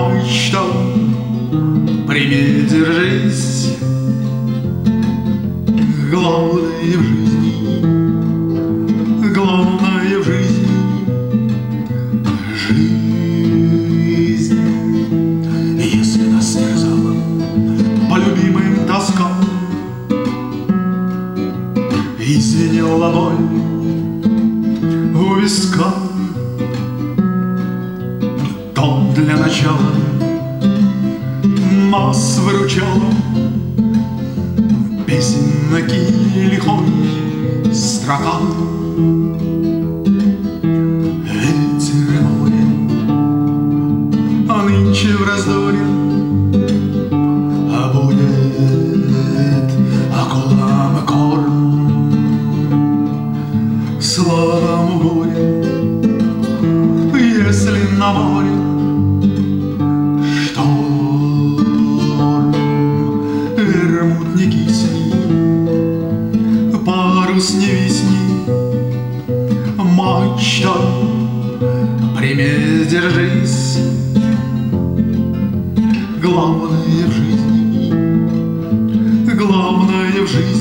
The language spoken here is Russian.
Мачта, прими, держись. Главное в жизни, главное в жизни — жизнь. Если нас терзала по любимым тоскам и звенела боль у виска, то для начала нас выручала песенки лихой строка. Ветер и море, а нынче в раздоре, а будет акулам корм. Славам горе, если на море шторм. Вермут не кисни, парус не висни, мачта, прими, держись. Главное в жизни, главное в жизни